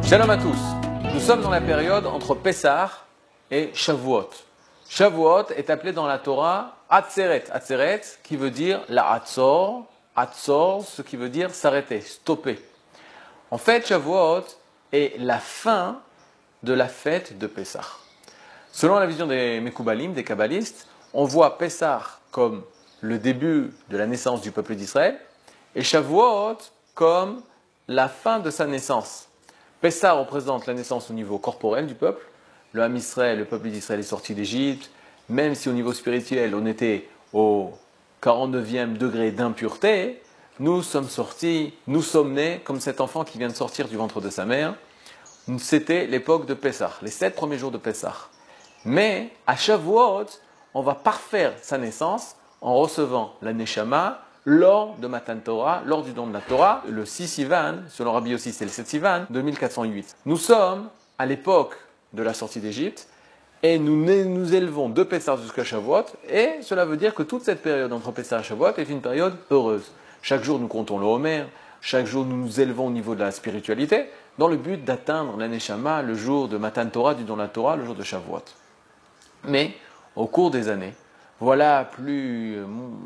Shalom à tous. Nous sommes dans la période entre Pessah et Shavuot. Shavuot est appelé dans la Torah Atzeret. Atzeret qui veut dire la Atzor. Atzor, ce qui veut dire s'arrêter, stopper. En fait, Shavuot est la fin de la fête de Pessah. Selon la vision des Mekoubalim, des Kabbalistes, on voit Pessah comme le début de la naissance du peuple d'Israël et Shavuot comme la fin de sa naissance. Pessah représente la naissance au niveau corporel du peuple. Le Ham Israël, le peuple d'Israël est sorti d'Égypte. Même si au niveau spirituel, on était au 49e degré d'impureté, nous sommes sortis, nous sommes nés comme cet enfant qui vient de sortir du ventre de sa mère. C'était l'époque de Pessah, les 7 premiers jours de Pessah. Mais à Shavuot, on va parfaire sa naissance en recevant la Neshama lors de Matan Torah, lors du don de la Torah, le 6 Sivan, selon Rabbi Yossi c'est le 7 Sivan, 2408. Nous sommes à l'époque de la sortie d'Égypte et nous élevons de Pessah jusqu'à Shavuot et cela veut dire que toute cette période entre Pessah et Shavuot est une période heureuse. Chaque jour nous comptons le Homer, chaque jour nous nous élevons au niveau de la spiritualité dans le but d'atteindre la Neshama le jour de Matan Torah, du don de la Torah, le jour de Shavuot. Mais au cours des années, voilà plus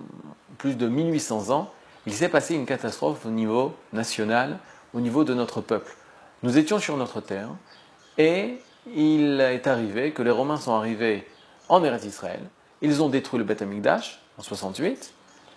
de 1800 ans, il s'est passé une catastrophe au niveau national, au niveau de notre peuple. Nous étions sur notre terre et il est arrivé que les Romains sont arrivés en Eretz Israël. Ils ont détruit le Beth Amikdash en 68.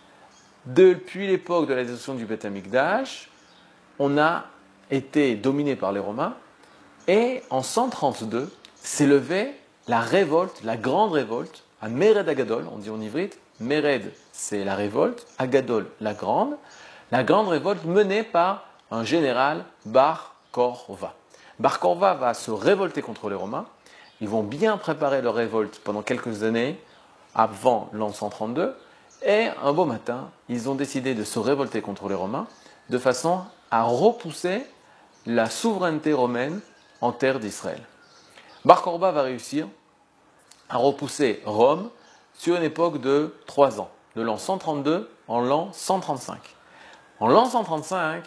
Depuis l'époque de la destruction du Beth Amikdash, on a été dominé par les Romains et en 132 s'est levée la révolte, la grande révolte, à Mered Agadol, on dit en ivrite. Mered, c'est la révolte, Agadol, la grande révolte menée par un général, Bar Korva. Bar Korva va se révolter contre les Romains. Ils vont bien préparer leur révolte pendant quelques années, avant l'an 132. Et un beau matin, ils ont décidé de se révolter contre les Romains, de façon à repousser la souveraineté romaine en terre d'Israël. Bar Korva va réussir à repousser Rome sur une époque de 3 ans, de l'an 132 en l'an 135. En l'an 135,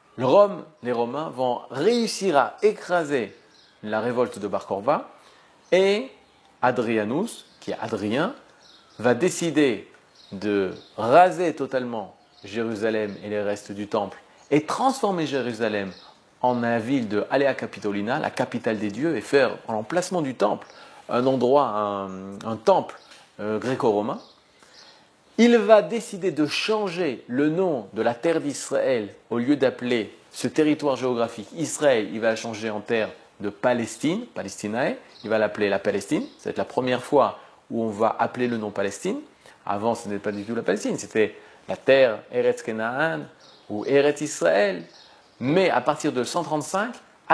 les Romains vont réussir à écraser la révolte de Bar Korva et Hadrianus, qui est Hadrien, va décider de raser totalement Jérusalem et les restes du temple et transformer Jérusalem en la ville de Alea Capitolina, la capitale des dieux, et faire en l'emplacement du temple un endroit, un temple gréco-romain. Il va décider de changer le nom de la terre d'Israël. Au lieu d'appeler ce territoire géographique Israël, il va changer en terre de Palestine, Palestinae. Il va l'appeler la Palestine. Ça va être la première fois où on va appeler le nom Palestine. Avant, ce n'était pas du tout la Palestine, c'était la terre Eretz Kenaan ou Eretz Israël. Mais à partir de 135,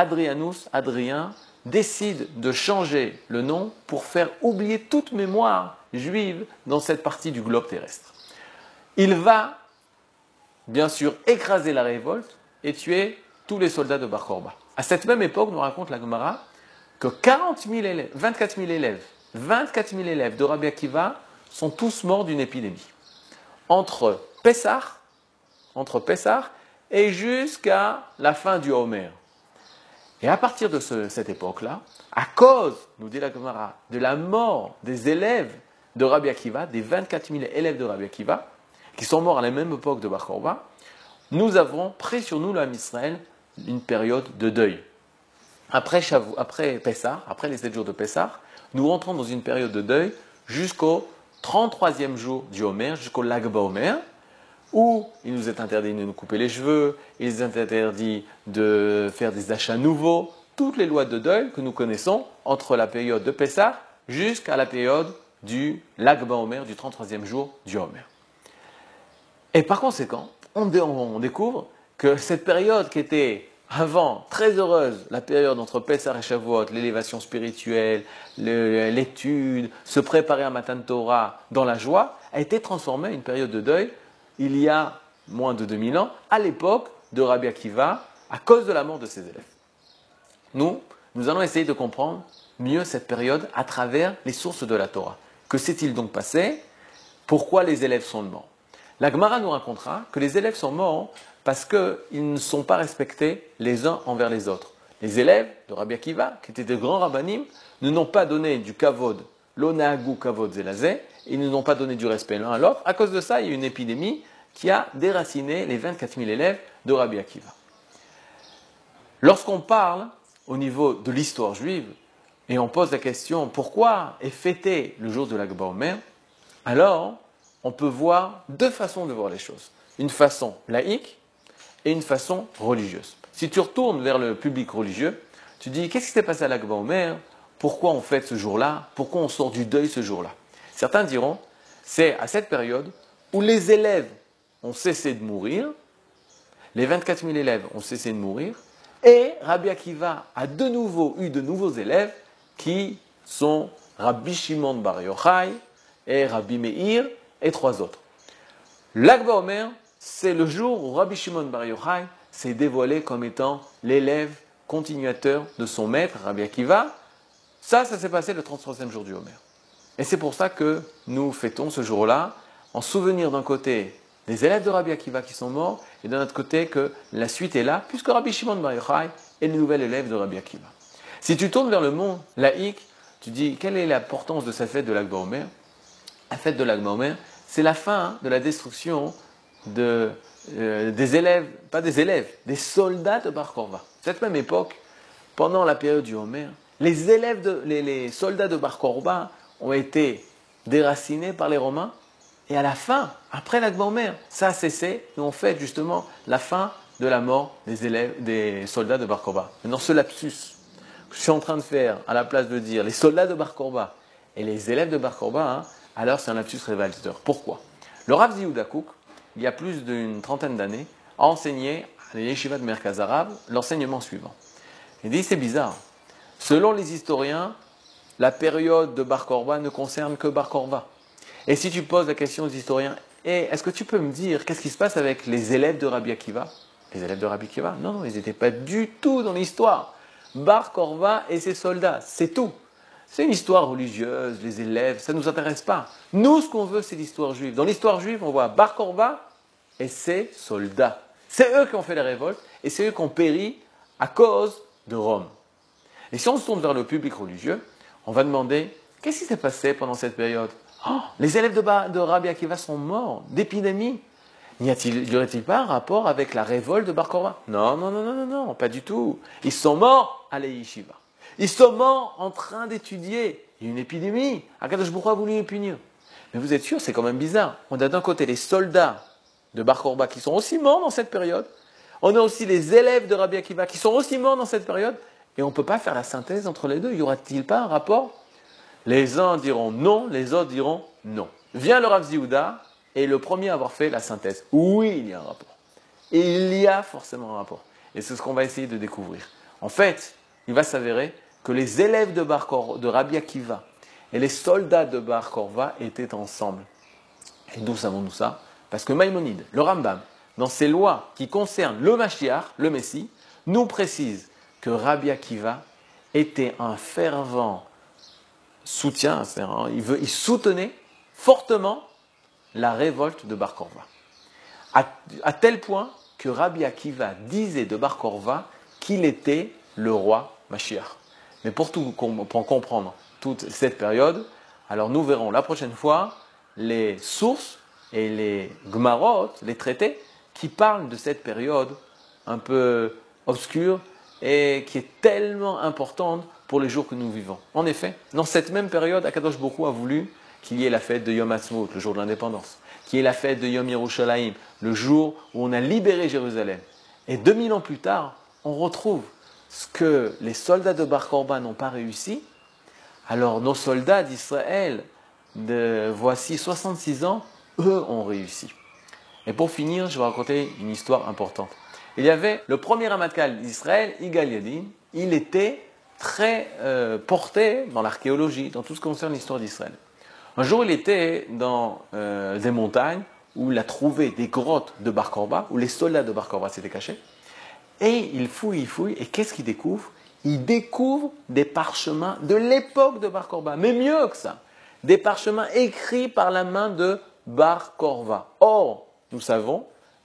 Hadrien, décide de changer le nom pour faire oublier toute mémoire juive dans cette partie du globe terrestre. Il va, bien sûr, écraser la révolte et tuer tous les soldats de Bar Korba. À cette même époque, nous raconte la Gemara que 24 000 élèves de Rabbi Akiva sont tous morts d'une épidémie. Entre Pessah et jusqu'à la fin du Homer. Et à partir de cette époque-là, à cause, nous dit la Gemara, de la mort des élèves de Rabbi Akiva, des 24 000 élèves de Rabbi Akiva, qui sont morts à la même époque de Bar Korba, nous avons pris sur nous, le Ham Israël, une période de deuil. Après Pessah, après les 7 jours de Pessah, nous rentrons dans une période de deuil jusqu'au 33e jour du Homer, jusqu'au Lag BaOmer, où il nous est interdit de nous couper les cheveux, il nous est interdit de faire des achats nouveaux, toutes les lois de deuil que nous connaissons entre la période de Pessah jusqu'à la période du Lag BaOmer, du 33e jour du Homer. Et par conséquent, on découvre que cette période qui était avant très heureuse, la période entre Pessah et Shavuot, l'élévation spirituelle, l'étude, se préparer à Matan Torah dans la joie, a été transformée en une période de deuil il y a moins de 2000 ans, à l'époque de Rabbi Akiva, à cause de la mort de ses élèves. Nous allons essayer de comprendre mieux cette période à travers les sources de la Torah. Que s'est-il donc passé? Pourquoi les élèves sont morts? La Gemara nous racontera que les élèves sont morts parce qu'ils ne sont pas respectés les uns envers les autres. les élèves de Rabbi Akiva, qui étaient des grands rabbanim, ne n'ont pas donné du kavod, l'onahagu kavod zelazé, ils ne n'ont pas donné du respect l'un à l'autre. À cause de ça, il y a eu une épidémie qui a déraciné les 24 000 élèves de Rabbi Akiva. Lorsqu'on parle au niveau de l'histoire juive, et on pose la question pourquoi est fêté le jour de l'Ag BaOmer, alors on peut voir deux façons de voir les choses. Une façon laïque et une façon religieuse. Si tu retournes vers le public religieux, tu dis qu'est-ce qui s'est passé à l'Ag BaOmer, pourquoi on fête ce jour-là, pourquoi on sort du deuil ce jour-là. Certains diront c'est à cette période où les élèves ont cessé de mourir, les 24 000 élèves ont cessé de mourir, et Rabbi Akiva a de nouveau eu de nouveaux élèves qui sont Rabbi Shimon Bar Yochai et Rabbi Meir et trois autres. L'Ag BaOmer, c'est le jour où Rabbi Shimon Bar Yochai s'est dévoilé comme étant l'élève continuateur de son maître, Rabbi Akiva. Ça s'est passé le 33e jour du Homer. Et c'est pour ça que nous fêtons ce jour-là, en souvenir d'un côté des élèves de Rabbi Akiva qui sont morts, et d'un autre côté que la suite est là, puisque Rabbi Shimon Bar Yochai est le nouvel élève de Rabbi Akiva. Si tu tournes vers le monde laïque, tu dis quelle est l'importance de cette fête de l'Ag BaOmer? La fête de l'Ag BaOmer, c'est la fin de la destruction des élèves, pas des élèves, des soldats de Bar Korva. Cette même époque, pendant la période du Homer, les soldats de Bar Korva ont été déracinés par les Romains. Et à la fin, après l'Ag BaOmer, ça a cessé. Et on fête justement la fin de la mort des soldats de Bar Korva. Maintenant, ce lapsus que je suis en train de faire, à la place de dire les soldats de Bar Korva et les élèves de Bar Korva, alors c'est un lapsus révélateur. Pourquoi? Le Rav Yehuda Kook, il y a plus d'une trentaine d'années, a enseigné à la Yeshiva de Merkaz Arabe l'enseignement suivant. Il dit c'est bizarre. Selon les historiens, la période de Bar Korva ne concerne que Bar Korva. Et si tu poses la question aux historiens, est-ce que tu peux me dire qu'est-ce qui se passe avec les élèves de Rabbi Akiva? Les élèves de Rabbi Akiva? Non, ils n'étaient pas du tout dans l'histoire. Bar Korva et ses soldats, c'est tout. C'est une histoire religieuse, les élèves, ça ne nous intéresse pas. Nous, ce qu'on veut, c'est l'histoire juive. Dans l'histoire juive, on voit Bar Korva et ses soldats. C'est eux qui ont fait la révolte et c'est eux qui ont péri à cause de Rome. Et si on se tourne vers le public religieux, on va demander qu'est-ce qui s'est passé pendant cette période? Les élèves de Rabbi Akiva sont morts d'épidémie. Y aurait-il pas un rapport avec la révolte de Bar Korva? Non, pas du tout. Ils sont morts à la yeshiva. Ils sont morts en train d'étudier. Il y a une épidémie. Akadosh Baruch Hu a voulu les punir. Mais vous êtes sûr, c'est quand même bizarre. On a d'un côté les soldats de Bar Korva qui sont aussi morts dans cette période. On a aussi les élèves de Rabbi Akiva qui sont aussi morts dans cette période. Et on ne peut pas faire la synthèse entre les deux. Y aura-t-il pas un rapport? Les uns diront non, les autres diront non. Vient le Rav Yehuda et le premier à avoir fait la synthèse. Oui, il y a un rapport. Et il y a forcément un rapport. Et c'est ce qu'on va essayer de découvrir. En fait, il va s'avérer que les élèves de Rabbi Akiva et les soldats de Bar Korva étaient ensemble. Et d'où savons-nous ça? Parce que Maïmonide, le Rambam, dans ses lois qui concernent le Mashiach, le Messie, nous précise que Rabbi Akiva était un fervent soutien, il soutenait fortement la révolte de Bar Korva. À tel point que Rabbi Akiva disait de Bar Korva qu'il était le roi Mashiach. Mais pour comprendre toute cette période, alors nous verrons la prochaine fois les sources et les Gemarot, les traités, qui parlent de cette période un peu obscure et qui est tellement importante pour les jours que nous vivons. En effet, dans cette même période, Akadosh Baruch Hu a voulu qu'il y ait la fête de Yom Ha'atzmaut, le jour de l'indépendance, qu'il y ait la fête de Yom Yerushalayim, le jour où on a libéré Jérusalem. Et 2000 ans plus tard, on retrouve ce que les soldats de Bar Korba n'ont pas réussi. Alors nos soldats d'Israël, de voici 66 ans, eux ont réussi. Et pour finir, je vais raconter une histoire importante. Il y avait le premier Ramatkal d'Israël, Yigal Yadin, il était très porté dans l'archéologie, dans tout ce qui concerne l'histoire d'Israël. Un jour, il était dans des montagnes où il a trouvé des grottes de Bar Korba, où les soldats de Bar Korba s'étaient cachés. Et il fouille, et qu'est-ce qu'il découvre? Il découvre des parchemins de l'époque de Bar Korba, mais mieux que ça, des parchemins écrits par la main de Bar Korba. Or, nous savons,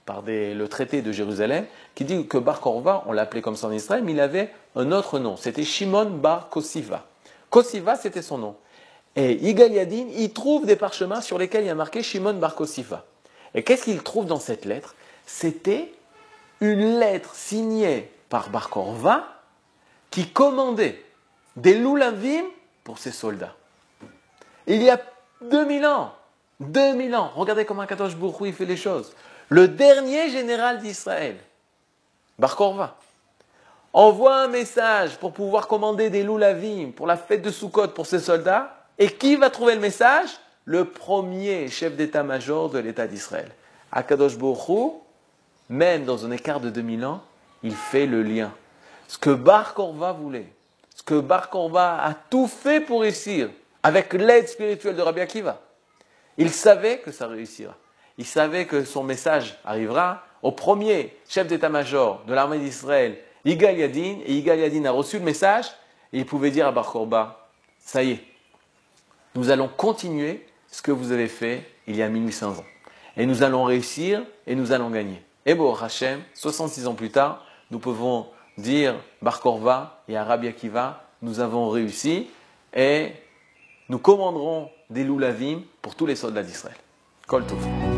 par le traité de Jérusalem, qui dit que Bar Korva, on l'appelait comme ça en Israël, mais il avait un autre nom. C'était Shimon Bar Kosiva. Kosiva, c'était son nom. Et Yigal Yadin, il trouve des parchemins sur lesquels il y a marqué Shimon Bar Kosiva. Et qu'est-ce qu'il trouve dans cette lettre? C'était une lettre signée par Bar Korva qui commandait des loulavim pour ses soldats. Il y a 2000 ans, regardez comment Kadosh Baruch Hu il fait les choses. Le dernier général d'Israël, Bar Korva, envoie un message pour pouvoir commander des loulavim pour la fête de Sukkot pour ses soldats. Et qui va trouver le message? Le premier chef d'état-major de l'État d'Israël. Akadosh Baruch Hu, même dans un écart de 2000 ans, il fait le lien. Ce que Bar Korva voulait, ce que Bar Korva a tout fait pour réussir, avec l'aide spirituelle de Rabbi Akiva, il savait que ça réussira. Il savait que son message arrivera au premier chef d'état-major de l'armée d'Israël, Yigal Yadin, et Yigal Yadin a reçu le message, et il pouvait dire à Bar Korva, ça y est, nous allons continuer ce que vous avez fait il y a 1800 ans. Et nous allons réussir et nous allons gagner. Et bon, Hachem, 66 ans plus tard, nous pouvons dire Bar Korva et à Rabbi Akiva, nous avons réussi et nous commanderons des loulavim pour tous les soldats d'Israël. Kol Tov.